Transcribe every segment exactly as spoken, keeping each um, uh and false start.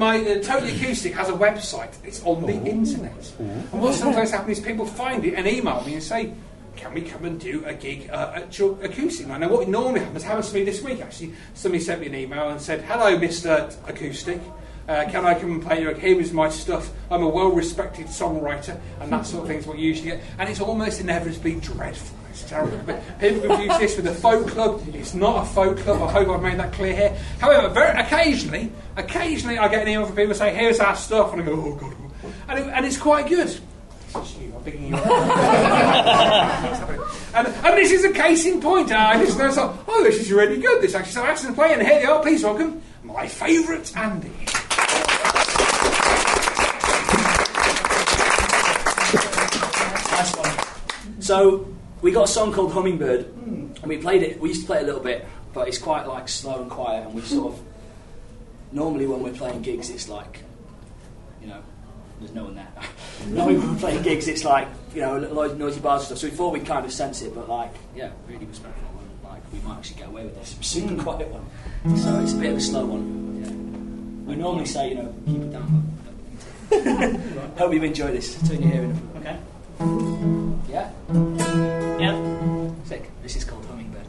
my uh, Totally Acoustic has a website. It's on the internet. And what sometimes happens is people find it and email me and say, can we come and do a gig uh, at your acoustic night? Now, what normally happens, happens to me this week, actually. Somebody sent me an email and said, hello, Mister Acoustic. Uh, can I come and play your... Here is my stuff. I'm a well-respected songwriter, and that sort of thing is what you usually get. And it's almost inevitably dreadful. It's terrible. But people confuse this with a folk club. It's not a folk club. I hope I've made that clear here. However, very occasionally, occasionally I get an email from people saying, here's our stuff, and I go, oh, God. And, it, and it's quite good. I'm picking you up. and, and this is a case in point. Uh, I listen and I thought, oh, this is really good. This actually so excellent play. And here they are. Please welcome my favourite Andy. Nice one. So we got a song called Hummingbird, and we played it. We used to play it a little bit, but it's quite like slow and quiet. And we sort of normally when we're playing gigs, it's like, you know. There's no one there. Normally when we're playing gigs, it's like, you know, little noisy bars and stuff. So we thought we'd kind of sense it, but like, yeah, really respectful. And like, we might actually get away with this. We're super quiet one. So it's a bit of a slow one. Yeah. We normally say, you know, keep it down. But hope you enjoy this. Turn your hearing up. Okay. Yeah? Yeah. Sick. This is called Hummingbird.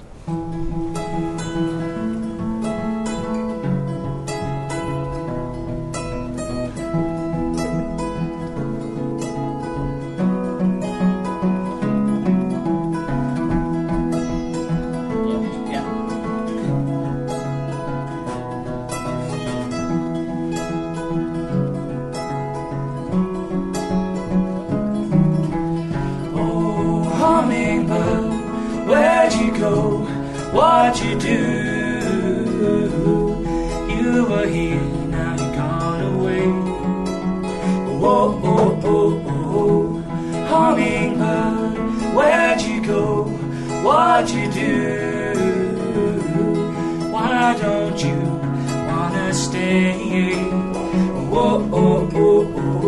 What you do? You were here, now you're gone away. Oh, oh, oh, oh, hummingbird, where'd you go? What'd you do? Why don't you wanna stay? Oh, oh, oh, oh.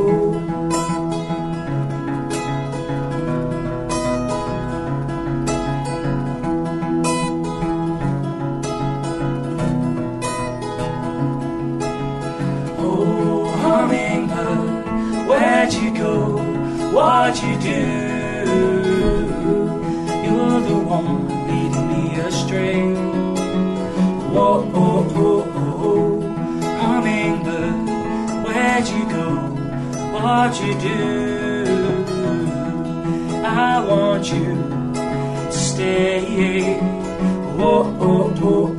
Where'd you go? What'd you do? You're the one leading me astray. Oh, oh, oh, oh, hummingbird, where'd you go? What'd you do? I want you to stay. Oh, oh, oh, oh.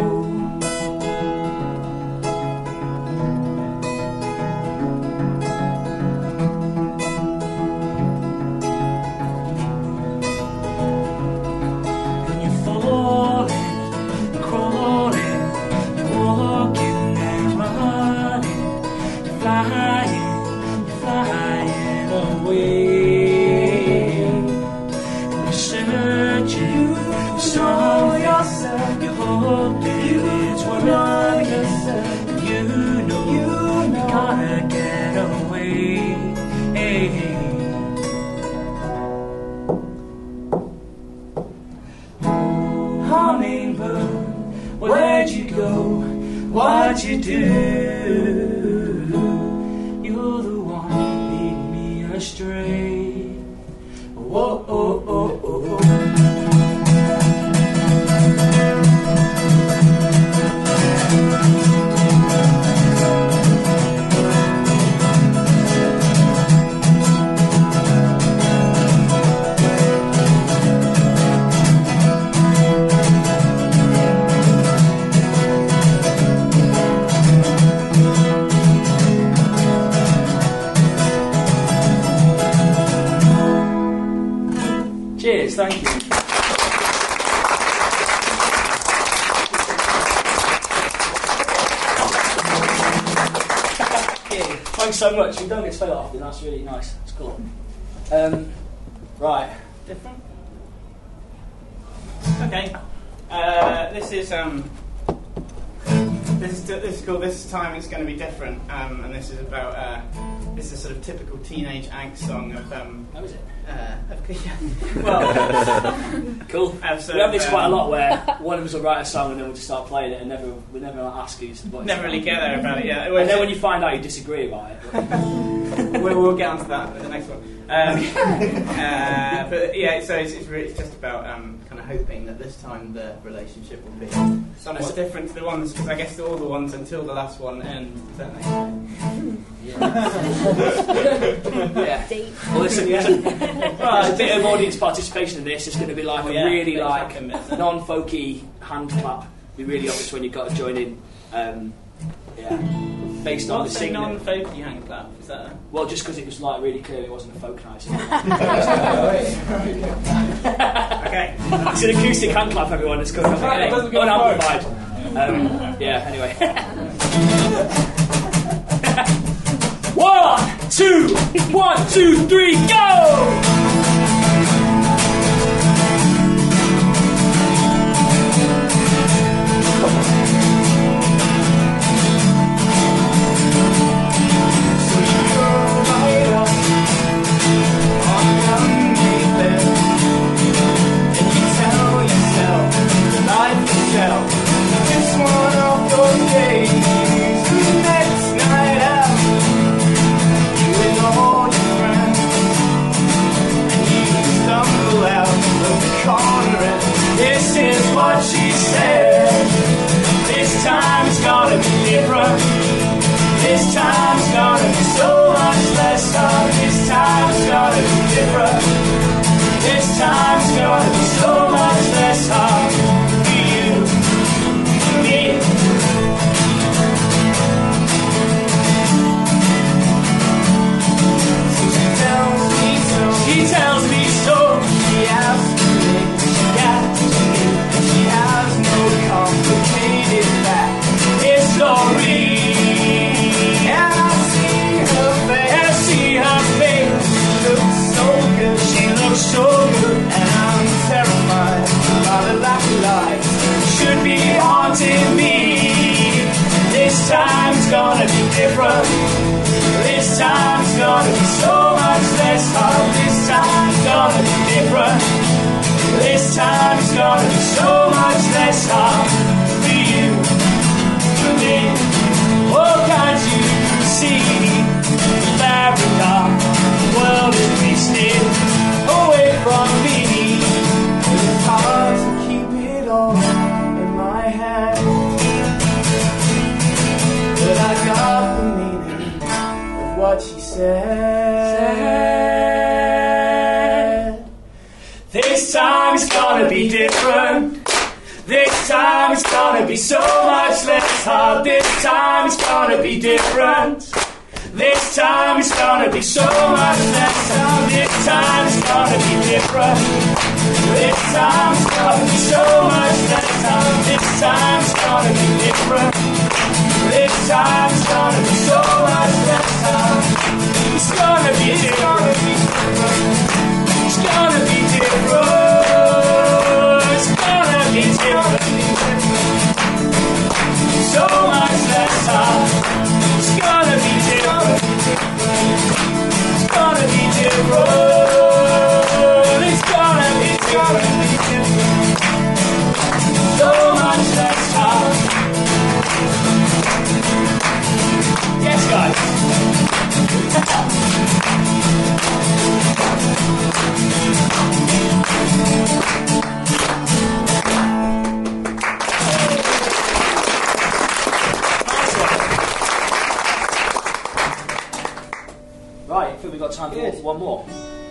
Where'd you go? What'd you do? You're the one leading me astray. Oh, oh, oh, oh, oh. Cheers, thank you. Thanks so much. We don't get to play that often. That's really nice. It's cool. Um, right. Different? Okay. Uh, this is um. This is this is cool. This time it's going to be different, um, and this is about uh, this is a sort of typical teenage angst song of. Um, How is it? Uh, of yeah. Well, cool. Of, we have this um, quite a lot where one of us will write a song and then we'll just start playing it and never we never ask who's what never really get there about it. Yeah. And then when you find out, you disagree about it. we'll, we'll get onto that with the next one. Um, uh, but yeah, so it's, it's, really, it's just about um, kind of hoping that this time the relationship will be somewhat different to the ones, because I guess all the ones until the last one end, don't they? Yeah. yeah. Well, listen, yeah. Well, there's a bit of audience participation in this. It's going to be like a yeah, really like non-folky hand clap. It'll be really obvious when you've got to join in. Um, yeah. Based on What's the a singing. non-folky hand clap? Is that a... Well, just because it was like really clear it wasn't a folk night. Okay. It's an acoustic hand clap, everyone. It's coming up. Right, it doesn't go unamplified. Um, yeah. Anyway. One, two, one, two, three, go! Just one of those days, the next night out, you and all your friends, and you stumble out of the corner, and this is what she said. This time it's gonna be different. This time it's gonna be so much less hard. This time it's gonna be different. This time it's gonna be so much less hard. She tells me so. She asks me, she got me, and she has no complicated back history. And I see her face, and I see her face. She looks so good, she looks so good, and I'm terrified by the lack of light should be haunting me. This time's gonna be different. This time's gonna be so much less hard. This time's gonna be different. This time's gonna be so much less hard for you, for me. Oh, can't you see the America, the world is wasted away from me. It's hard to keep it all in my head, but I got the meaning of what she said. This time it's gonna be different. This time it's gonna be so much less hard. This time it's gonna be different. This time it's gonna be so much less hard. This time it's gonna be different. This time it's gonna be so much less hard. This time it's gonna be different. This time it's gonna be so much less hard. It's gonna be different. It's gonna be different. It's gonna be different. So much less hard. It's gonna be different. It's gonna be different. It's gonna be different. So much less hard. Yes, guys. Right, I think we've got time for yes. one more.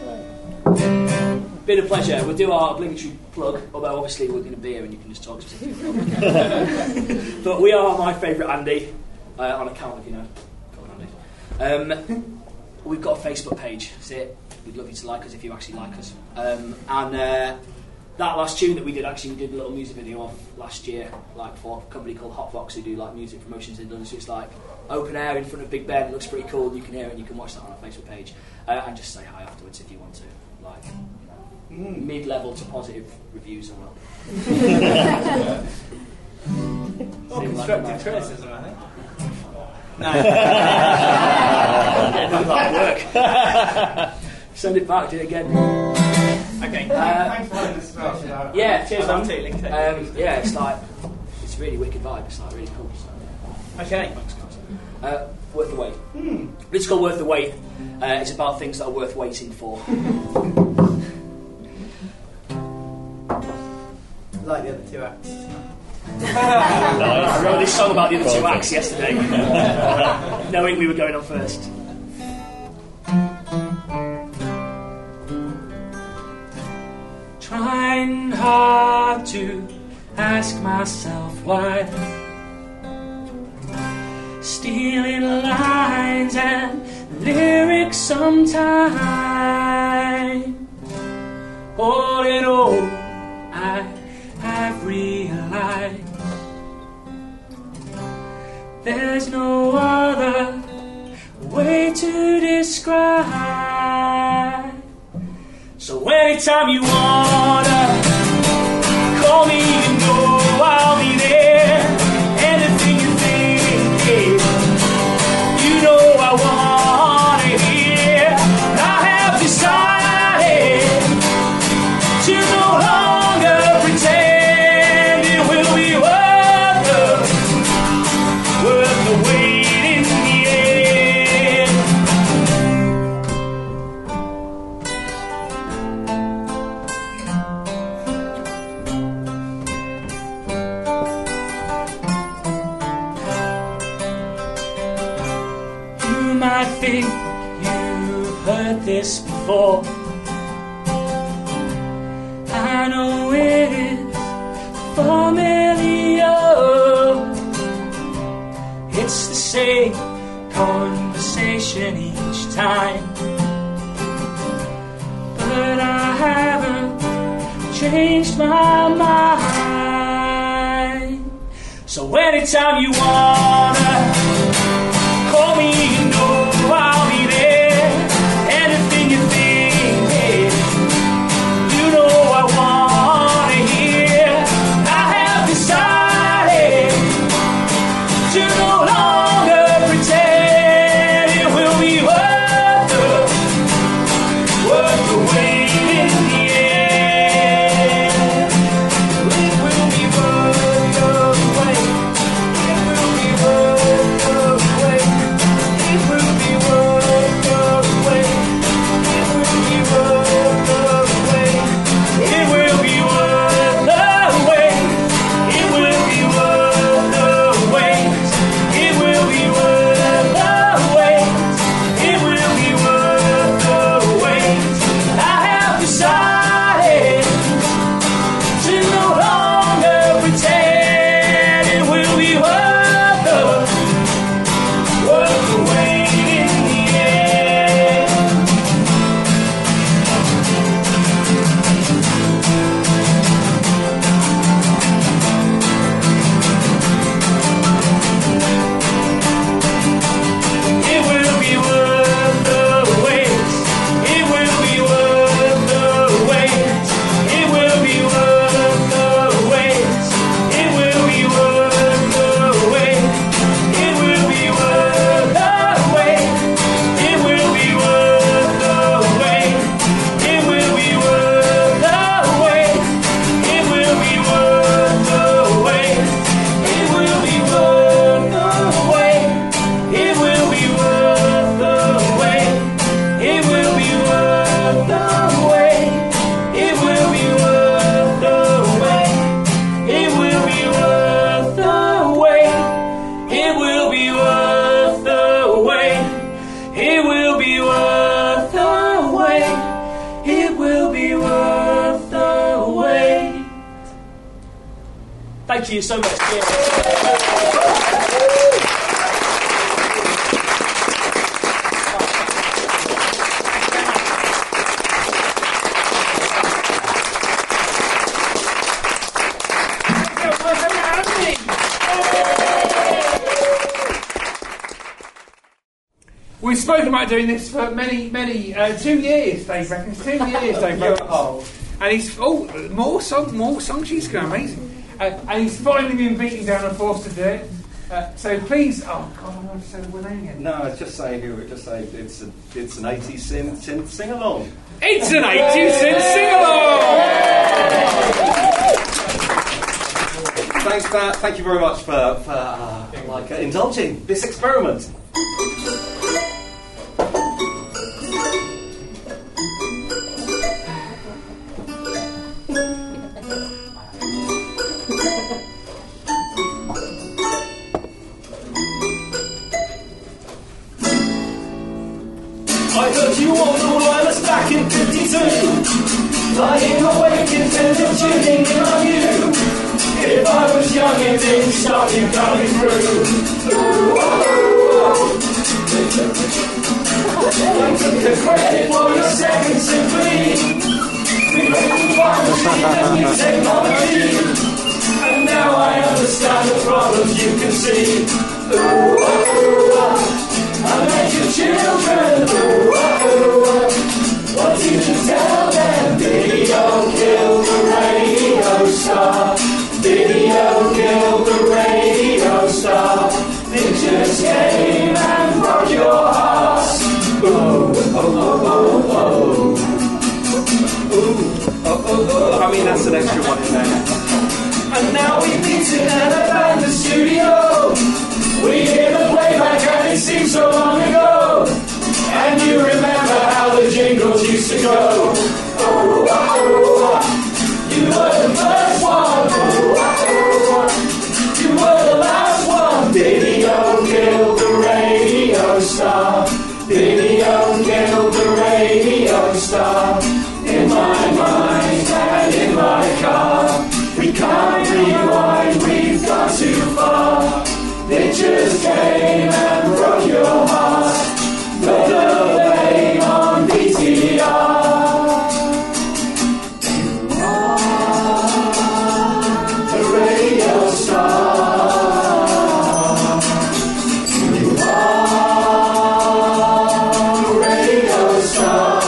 Been a pleasure. We'll do our obligatory plug, although obviously we're going to be here and you can just talk specifically. But we are my favourite Andy, uh, on account of, you know, come on Andy. Um, we've got a Facebook page, that's it. We'd love you to like us if you actually like us. Um, and uh, that last tune that we did, actually we did a little music video of last year, like for a company called Hotbox who do like music promotions in London. So it's like open air in front of Big Ben. It looks pretty cool. You can hear it and you can watch that on our Facebook page. Uh, and just say hi afterwards if you want to. Like mm. mid-level to positive reviews as well. Or constructive criticism, I think. No. That might work. Send it back, do it again. Okay. Uh, Thanks for having us as well. Yeah, cheers, I'm man. totally Um, yeah, it's like, it's a really wicked vibe. It's like really cool. So. Okay. Thanks, guys. Uh, worth the wait. Hmm. It's called Worth the Wait. Uh, it's about things that are worth waiting for. Like the other two acts. I wrote this song about the other two acts yesterday, knowing we were going on first. Trying hard to ask myself why, stealing lines and lyrics sometimes. All in all, I have realized there's no other way to describe. So anytime you wanna call me, you know I'll be there. Anything you think, you know I wanna hear. I have decided to no longer pretend. It will be worth the, worth the wait in the end. You might think you've heard this before. I know it is familiar. It's the same conversation each time, but I haven't changed my mind. So anytime you wanna call me, you know I'll be there. Anything you think, you know I wanna hear. I have decided to no longer pretend. It will be worth the, worth the wait in the end. It will be worth the wait. It will be worth the wait. It will be worth the wait. It will be worth the wait. It will be worth the wait. It will be worth the wait. It will be worth the wait. It will be worth the wait. I have decided to no longer pretend. It will be worth the, worth the wait in the end. It will be worth the wait. It will be worth the wait. It will be worth the wait. It will be worth the wait. It will be worth the wait. It will be worth the wait. It will be worth the wait. It will be worth the wait. It will be worth the wait. It will be worth the wait. It will be worth the wait. It will be worth the wait. It will be worth the wait. It will be worth the wait. It will be worth the wait. It will be worth the wait. Thank you so much. Cheers. We've spoken about doing this for many, many, uh, two years, Dave reckons. Two years, Dave reckons. And he's, oh, more, song, more songs, she's going amazing. Uh, and he's finally been beaten down and forced to do it. Uh, so please, oh God, I want to say the name again. No, just say who. Just say it's a, it's an eighties synth, synth sing along. It's an eighties synth sing along. Thanks, Pat. Thank you very much for, for uh, like uh, indulging this experiment. I heard you on the wireless back in fifty-two, lying awake intent of tuning in on you. If I was young and didn't stop you coming through. Ooh, oh, oh. I took the credit for your second symphony. We wrote the poetry and new technology. And now I understand the problems you can see. Ooh, oh, oh. I met your children, ooh, oh, oh. What did you tell them? Video killed the radio star. Video killed the radio star. It just came and broke your heart. Ooh, oh, oh, oh, oh. Ooh, oh, oh, oh. I mean, that's an extra one in there. And now we meet in an abandoned studio. We hear the playback and it seems so long ago. And you remember how the jingles used to go. Oh, oh, oh. You were the first one. Oh, oh, oh. You were the last one. Video killed the radio star. Video killed the radio star. In my mind and in my car. We can't rewind, we've gone too far. It just came and broke your heart. Put the blame on B T R. You are a radio star. You are a radio star.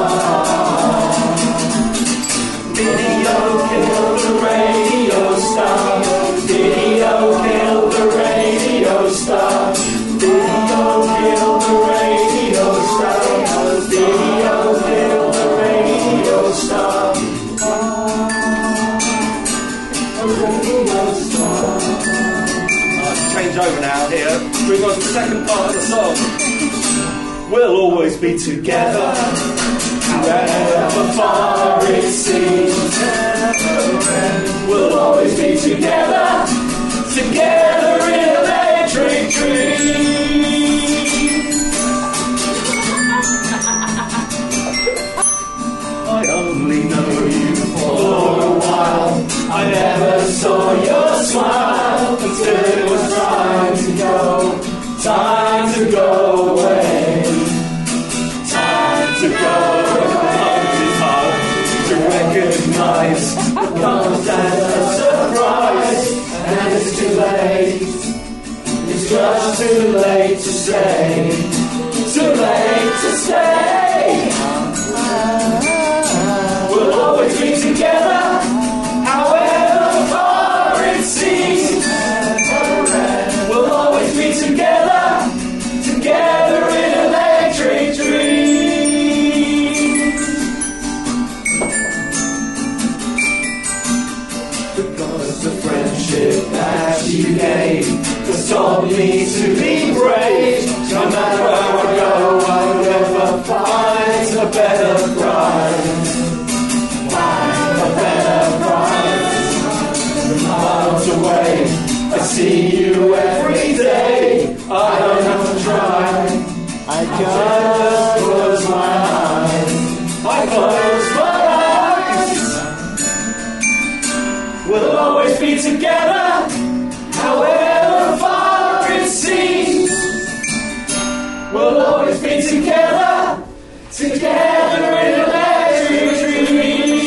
Video killed the radio star. Video killed the radio star. Video killed the radio star. Video killed the radio star. A radio star. Uh, change over now here. Bring on the second part of the song. We'll always be together, however far it seems. We'll always be together, together in electric dreams. I only know you for a while. I never saw your smile until it was time to go, time to go away, time to go. To recognize comes as a surprise, and it's too late. It's just too late to stay, too late to stay. We'll always be together, however far it seems. We'll always be together, together in electric dreams. Because the friendship that you gave has taught me to be brave. No matter where I go, I'll never find a better bride. Find a better bride. Miles away, I see you every day. I don't have to try. I just close my eyes. I close my eyes. We'll always be together, however far it seems. We'll always be together, together in electric dreams.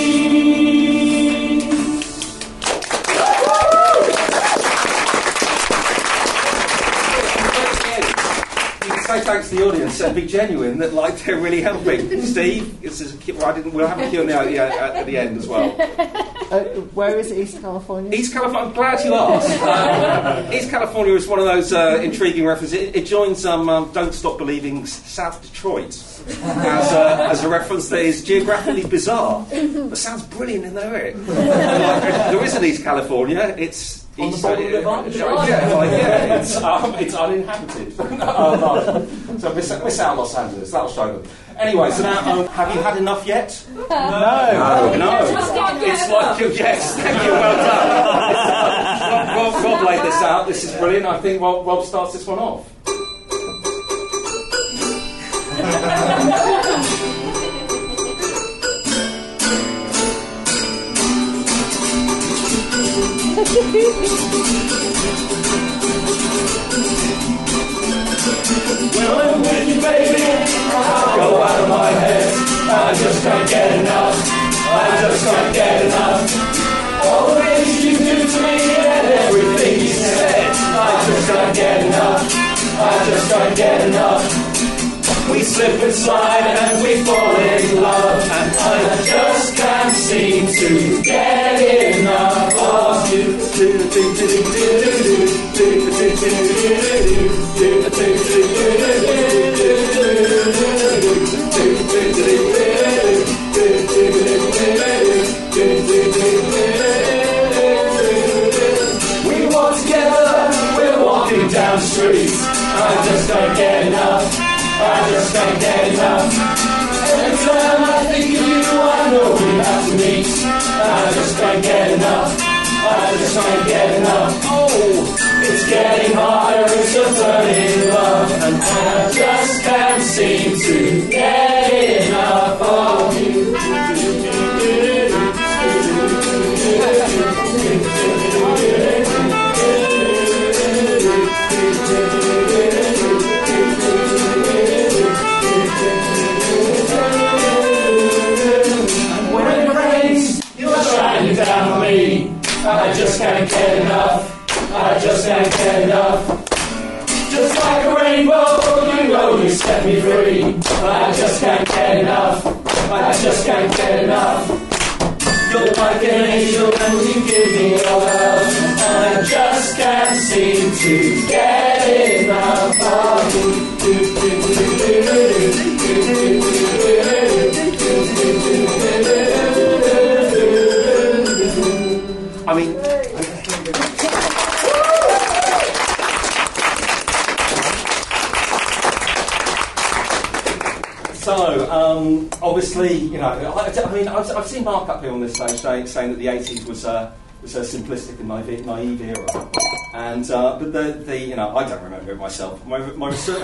You can say thanks to the audience and be genuine that like they're really helping. Steve, this is, well, I didn't, we'll have a Q and A at the, at the end as well. Uh, where is it, East California? East California, I'm glad you asked. Um, East California is one of those uh, intriguing references. It, it joins um, um, Don't Stop Believing South Detroit as, uh, as a reference that is geographically bizarre, but sounds brilliant in the lyric. Like, there is an East California, it's... On the East, bottom of the uh, Atlantic. yeah, like, yeah, it's, um, it's uninhabited. oh, no. So miss, miss out Los Angeles, that'll show them. Anyway, so now, um, have you had enough yet? No. No, no. It's like, yes, thank you, well done. Rob, Rob, Rob laid this out, this is brilliant. I think Rob, Rob starts this one off. When I'm with you, baby, I go out of my head. I just can't get enough. I just can't get enough. All the things you do to me and everything you said. I just can't get enough. I just can't get enough. We slip and slide and we fall in love, and I just can't seem to get enough of you. We walk together, we're walking down the street. I just can't get enough. I just can't get enough. Every time I think of you, I know we have to meet. I just can't get enough. I just can't get enough. Oh, it's getting harder, it's a burning love, and I just can't seem to get enough of you. Down on me, I just can't get enough. I just can't get enough. Just like a rainbow, you know you set me free. I just can't get enough. I just can't get enough. You're like an angel and you give me your love. I just can't seem to get enough of you. I mean... So, um, obviously, you know, I, I mean, I've, I've seen Mark up here on this stage saying, saying that the eighties was, uh, was a simplistic and naive, naive era. And, uh, but the, the, you know, I don't remember it myself. My, my research...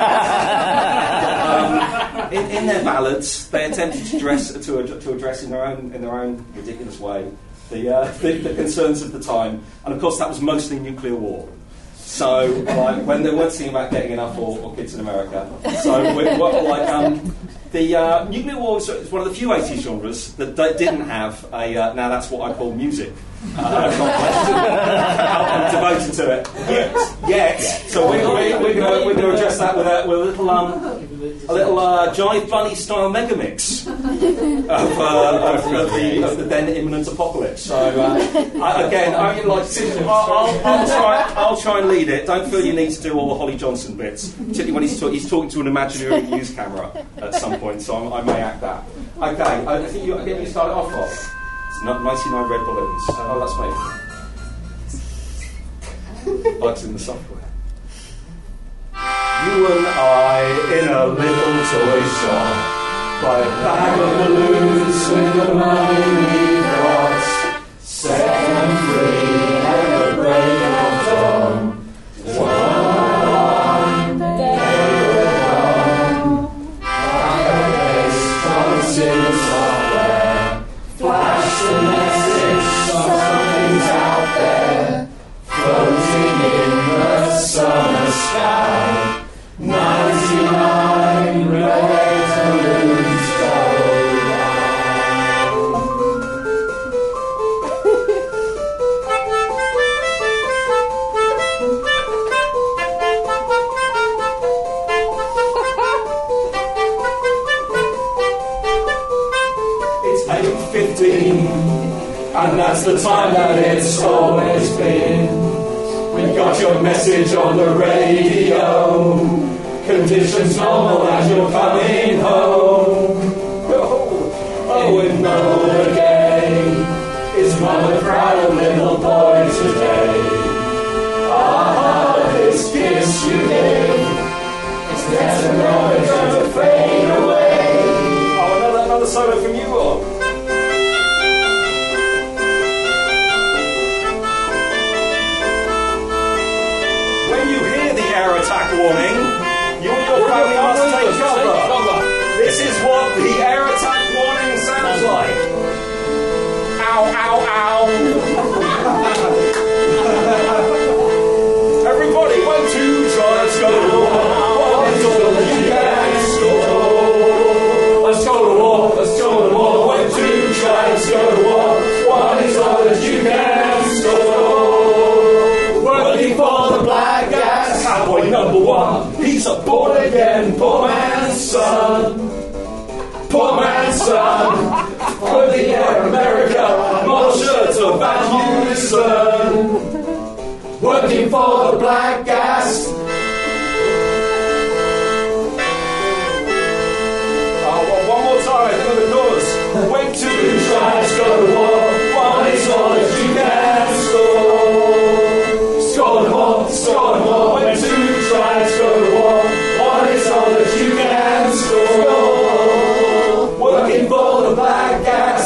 um, in, in their ballads, they attempted to, dress, to, to address in their own, in their own ridiculous way The, uh, the, the concerns of the time, and of course that was mostly nuclear war. So, like, when they weren't singing about getting enough or, or kids in America, so we, what, like um, the uh, nuclear war is one of the few eighties genres that d- didn't have a uh, now that's what I call music uh, complex devoted to it. Yes, yes. So we're, we're, we're going we're to address that with a, with a little um, a little uh, Jive Bunny style mega mix of, uh, of, of, the, of the then imminent apocalypse. So uh, I, again, I mean, like, I'll, I'll, I'll try I'll try and lead it. Don't feel you need to do all the Holly Johnson bits, particularly when he's, talk, he's talking to an imaginary news camera at some point. So I'm, I may act that. Okay, I think you again you started off Rob. It's ninety-nine red balloons. Oh, that's me. Bugs in the software. You and I in a little toy shop, buy a bag of balloons with the money we got, set them free at the break of dawn. One day will come, like a bass comes in the software, flash the message, something's out there, floating in the summer sky. ninety-nine red balloons go round. That's the time that it's always been. We got your message on the radio. Conditions normal as you're coming home. Oh, oh and no again. Is mother proud of little boy today? Ah, this kiss you gave. It's never going to fade away. Oh, another, another solo from you all. When you hear the air attack warning, you and your family must take cover. This is what the air attack warning sounds like. Ow, ow, ow. Everybody, one, two, try, let's go to war. One is all that you can score. Let's go to war, let's go to war. One, two, try, let's go to war. One is all that you can score. Working for the black gas. Cowboy number one. He's a born again poor man's son. Poor man's son. For the air America, more shirts about you, son. Working for the black gas. Oh, well, one more time, for the chorus. When two tribes go to war, one is all that you can score. Score them all, score them all. When two tribes go to war, one is all that you can score. Working for the black gas.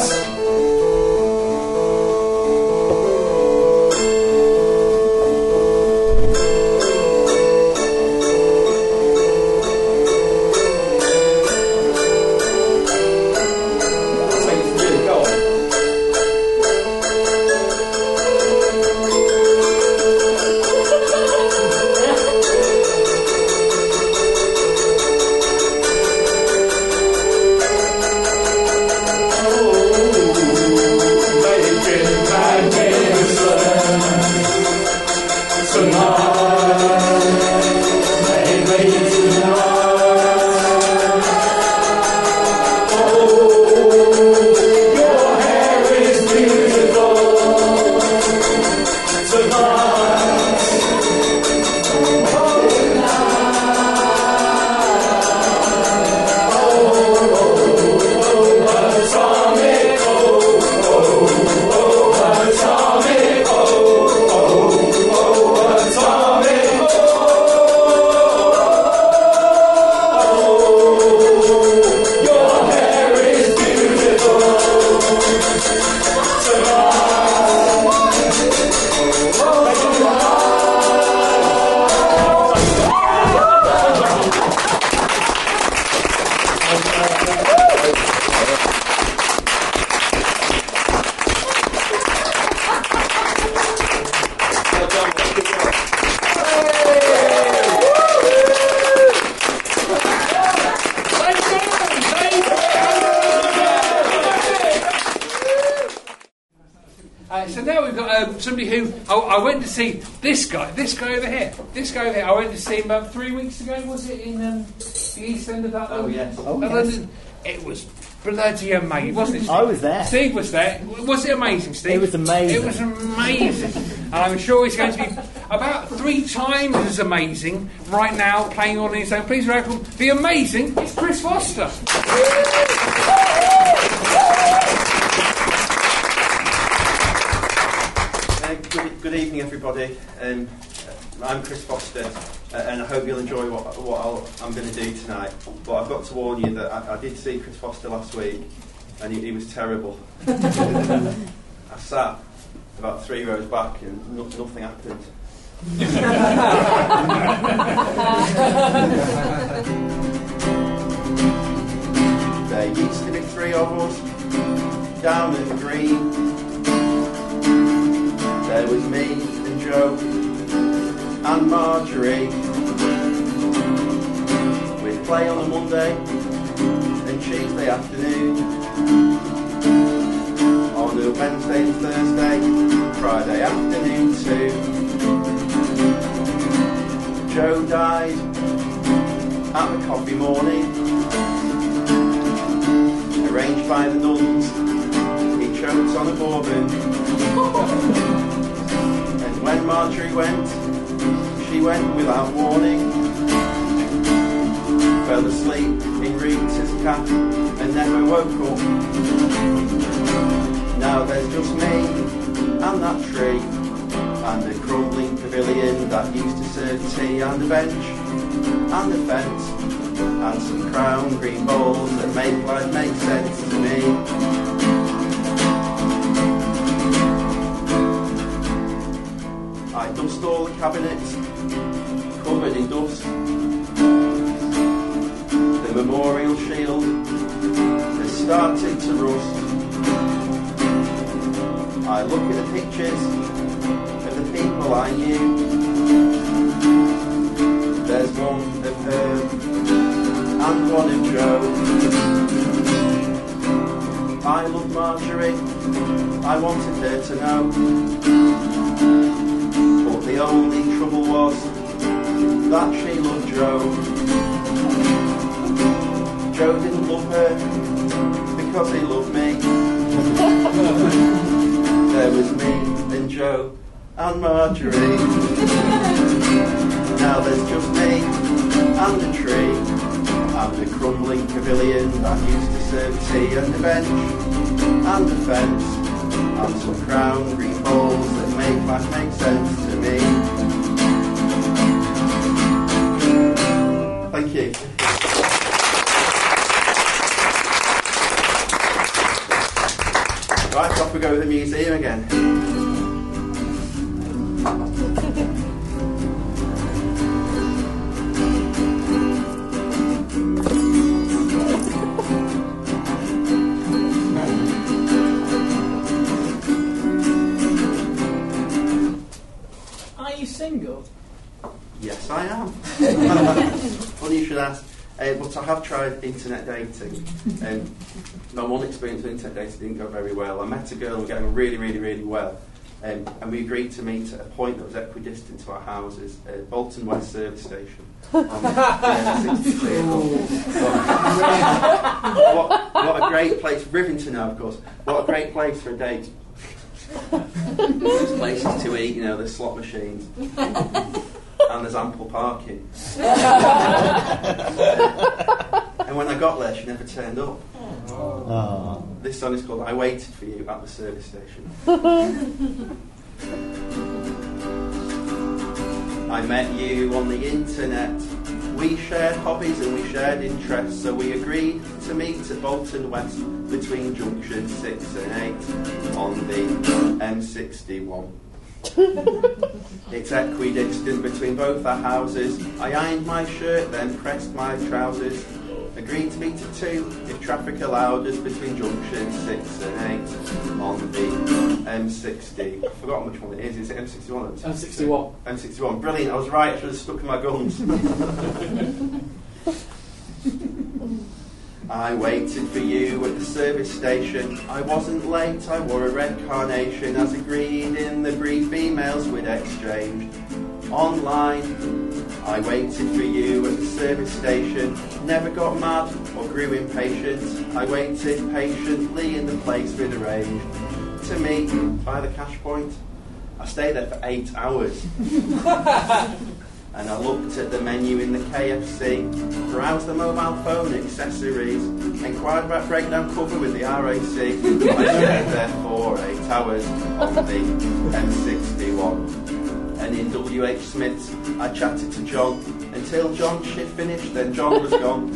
Somebody who I, I went to see this guy, this guy over here, this guy over here. I went to see him about three weeks ago. Was it in um, the east end of that? Oh London? yes. Oh, That yes. London? It was bloody amazing, wasn't it? Steve? I was there. Steve was there. Was it amazing, Steve? It was amazing. It was amazing, and I'm sure he's going to be about three times as amazing right now, playing on his own. Please welcome the amazing Chris Foster. Good, good evening, everybody. Um, I'm Chris Foster, uh, and I hope you'll enjoy what, what I'll, I'm going to do tonight. But I've got to warn you that I, I did see Chris Foster last week, and he, he was terrible. I sat about three rows back, and no, nothing happened. There used to be three of us down at the green. There was me and Joe and Marjorie. We'd play on a Monday and Tuesday afternoon. On a Wednesday and Thursday, Friday afternoon too. Joe died at the coffee morning, arranged by the nuns. He choked on a bourbon Marjorie went, she went without warning. Fell asleep in Rita's cap and never woke up. Now there's just me and that tree, and a crumbling pavilion that used to serve tea, and a bench, and a fence, and some crown green bowls that make life make sense to me. I dust all the cabinets, covered in dust. The memorial shield has started to rust. I look at the pictures of the people I knew. There's one of her and one of Joe. I love Marjorie, I wanted her to know. But the only trouble was that she loved Joe. Joe didn't love her because he loved me. There was me and Joe and Marjorie. Now there's just me and the tree, and the crumbling pavilion that used to serve tea, and the bench, and the fence, and some crown green bowls that make life make sense to me. Thank you. Right, off we go with the museum again. Are you single? Yes, I am. Funny you should ask. Uh, but I have tried internet dating. Um, my one experience with internet dating didn't go very well. I met a girl and we got on really, really, really well. Um, and we agreed to meet at a point that was equidistant to our houses, uh, Bolton West Service Station. On the M sixty-three. what, what a great place. Rivington now, of course. What a great place for a date. There's places to eat, you know, there's slot machines. And there's ample parking. And when I got there, she never turned up. Oh. This song is called I Waited For You at the Service Station. I met you on the internet. We shared hobbies and we shared interests, so we agreed to meet at Bolton West between junction six and eight on the M sixty-one. It's equidistant between both our houses. I ironed my shirt, then pressed my trousers. Agreed to meet at two, if traffic allowed us, between junction six and eight on the M sixty. I've forgotten which one it is. Is it M sixty-one? M sixty-one. M sixty-one. Brilliant. I was right. I should have stuck to my guns. I waited for you at the service station. I wasn't late, I wore a red carnation, as agreed in the brief emails we'd exchanged online. I waited for you at the service station, never got mad or grew impatient. I waited patiently in the place we'd arranged to meet by the cash point. I stayed there for eight hours. And I looked at the menu in the K F C, browsed the mobile phone accessories, inquired about breakdown cover with the R A C. I stayed there for eight hours on the M sixty-one. And in W H Smith's, I chatted to John until John's shift finished, then John was gone.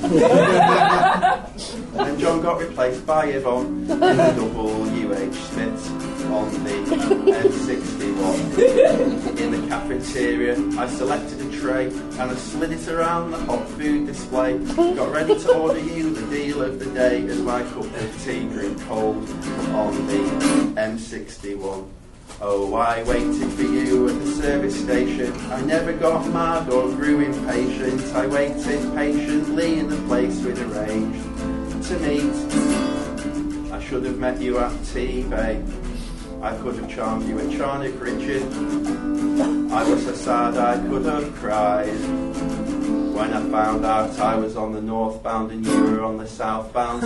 And John got replaced by Yvonne in the W H Smith's on the M sixty-one. In the cafeteria, I selected a tray and I slid it around the hot food display. Got ready to order you the deal of the day as my cup of tea grew cold on the M sixty-one. Oh, I waited for you at the service station. I never got mad or grew impatient. I waited patiently in the place we'd arranged to meet. I should have met you at T-Bay. I could have charmed you at Charnock Richard. I was so sad I could have cried when I found out I was on the northbound and you were on the southbound.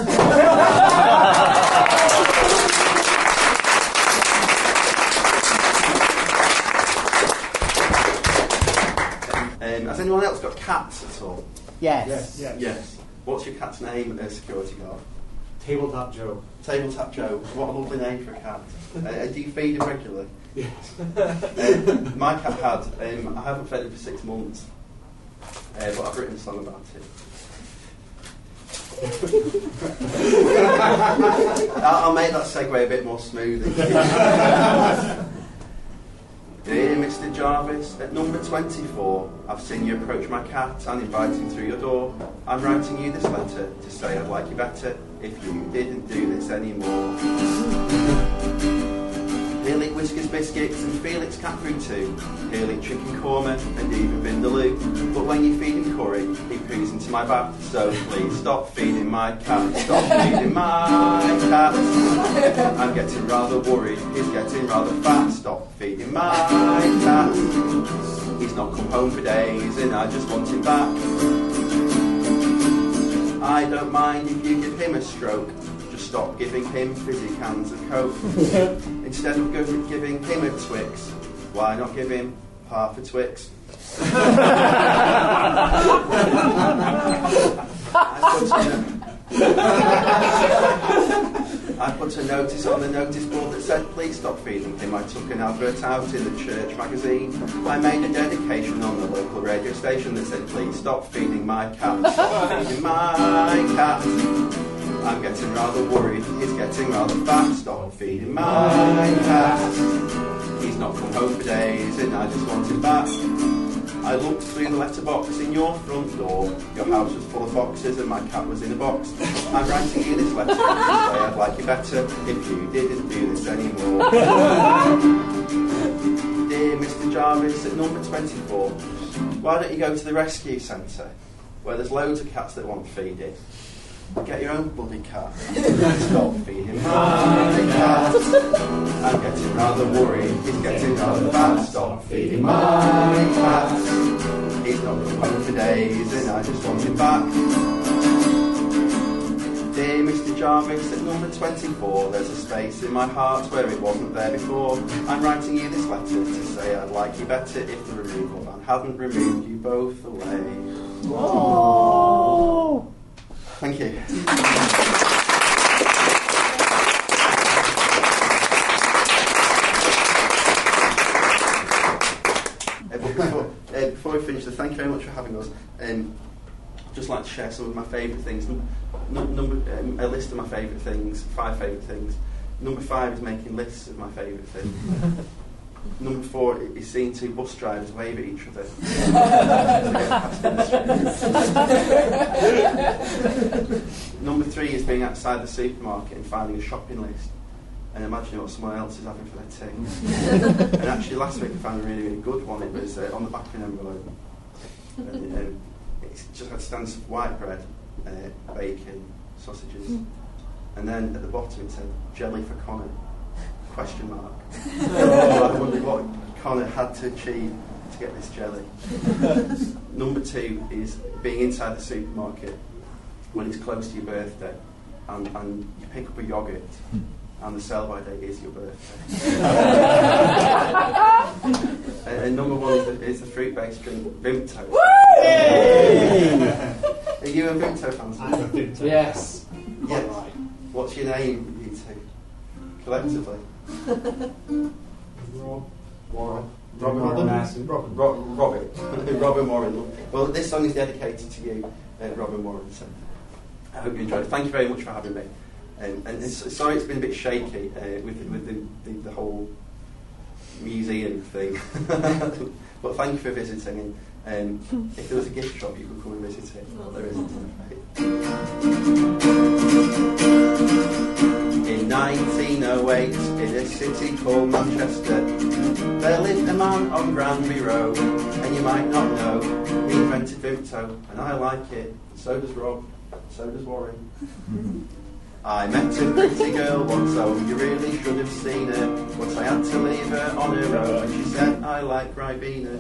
anyone else got cats at all? Yes. Yes. Yes. Yes. What's your cat's name as security guard? Tabletop Joe. Tabletop Joe. What a lovely name for a cat. Uh, do you feed him regularly? Yes. Um, my cat had. Um, I haven't fed him for six months, uh, but I've written a song about it. I'll, I'll make that segue a bit more smooth. Dear Mister Jarvis, at number twenty-four, I've seen you approach my cat and invite him through your door. I'm writing you this letter to say I'd like you better if you didn't do this anymore. He'll eat Whisker's biscuits and Felix cat food too. He'll eat chicken korma and even vindaloo. But when you feed him curry, he poos into my bath. So please stop feeding my cat. Stop feeding my cat. I'm getting rather worried. He's getting rather fat. Stop feeding my cat. He's not come home for days and I just want him back. I don't mind if you give him a stroke. Just stop giving him fizzy cans of Coke. Instead of go- giving him a Twix, why not give him half a Twix? I put a, I put a notice on the notice board that said, please stop feeding him. I took an advert out in the church magazine. I made a dedication on the local radio station that said, please stop feeding my cat. Stop feeding my cat. I'm getting rather worried, he's getting rather fat. Stop feeding my cat. He's not come home for days and I just want him back. I looked through the letterbox in your front door. Your house was full of boxes and my cat was in a box. I'm writing you this letter to say I'd like you better if you didn't do this anymore. Dear Mister Jarvis, at number twenty-four, why don't you go to the rescue centre where there's loads of cats that want feeding? Get your own bloody cat. Stop feeding my cat. I'm getting rather worried. He's getting rather fat. Stop feeding my cat. He's not come home for days and I just want him back. Dear Mister Jarvis, at number twenty-four, there's a space in my heart where it wasn't there before. I'm writing you this letter to say I'd like you better if the removal man hadn't removed you both away. Oh. Thank you. uh, before, uh, before we finish, so thank you very much for having us. Um, I'd just like to share some of my favourite things. Num- number, um, a list of my favourite things, five favourite things. Number five is making lists of my favourite things. Number four is seeing two bus drivers wave at each other. Number three is being outside the supermarket and finding a shopping list and imagining what someone else is having for their tea. And actually last week I found a really, really good one. It was uh, on the back of an envelope. And, um, it just had stands of white bread, uh, bacon, sausages. And then at the bottom it said, jelly for Connor. Question mark. So I wondered what Connor had to achieve to get this jelly. Number two is being inside the supermarket when it's close to your birthday and, and you pick up a yoghurt and the sell-by date is your birthday. and, and number one is the, is the fruit-based drink Vimto. Are you a Vimto fan? I'm a Vimto. Yes. Yes. What's your name, you two? Collectively? Rob. Warren. Robin. Robin. Robin. Robin. Ro- Robin. Robin Warren. Well, this song is dedicated to you, uh, Robin Warren. So I hope you enjoyed it. Thank you very much for having me. Um, and it's, sorry, it's been a bit shaky uh, with with the, the, the whole museum thing. But thank you for visiting. And um, if there was a gift shop, you could come and visit it. Well, there isn't. In nineteen oh eight, in a city called Manchester, there lived a man on Granby Road, and you might not know, he invented Vimto, and I like it, and so does Rob, and so does Warren. I met a pretty girl once, oh, you really should have seen her, but I had to leave her on her own, and she said, I like Ribena.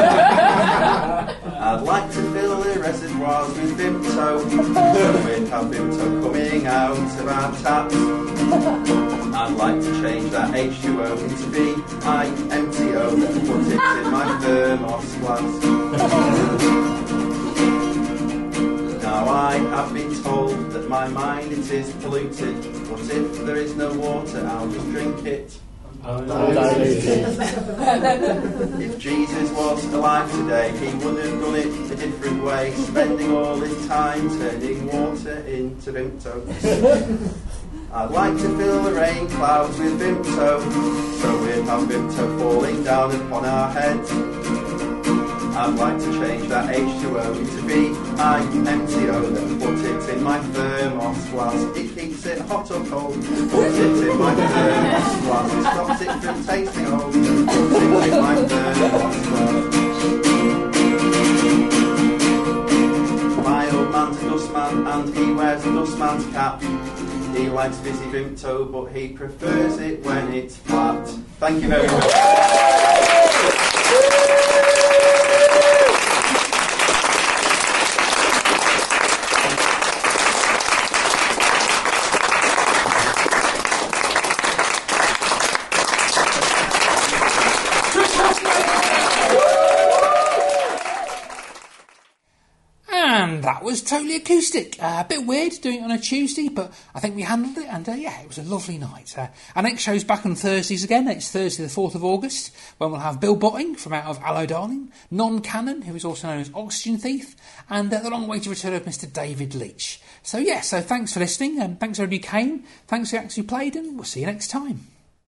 I'd like to fill the reservoirs with Vimto, so we'd have Vimto coming out of our taps. I'd like to change that H two O into V I M T O, then put it in my thermos glass. I've been told that my mind it is polluted, but if there is no water, I'll just drink it. If Jesus was alive today, he would have done it a different way, spending all his time turning water into Vimto. I'd like to fill the rain clouds with Vimto, so we'd have Vimto falling down upon our heads. I'd like to change that H two O to be I M C O, then put it in my thermos flask. It keeps it hot or cold. Put it in my thermos flask. It stops it from tasting old. Put it in my thermos flask. My old man's a dustman and he wears a dustman's cap. He likes fizzy Vimto, but he prefers it when it's flat. Thank you very much. And that was totally acoustic. Uh, a bit weird doing it on a Tuesday, but I think we handled it, and uh, yeah, it was a lovely night. Uh, our next show's back on Thursdays again. It's Thursday the fourth of August, when we'll have Bill Botting from out of Allo Darling, Non Cannon, who is also known as Oxygen Thief, and uh, the long-awaited return of Mister David Leach. So yeah, so thanks for listening, and thanks everybody who came, thanks for who actually played, and we'll see you next time.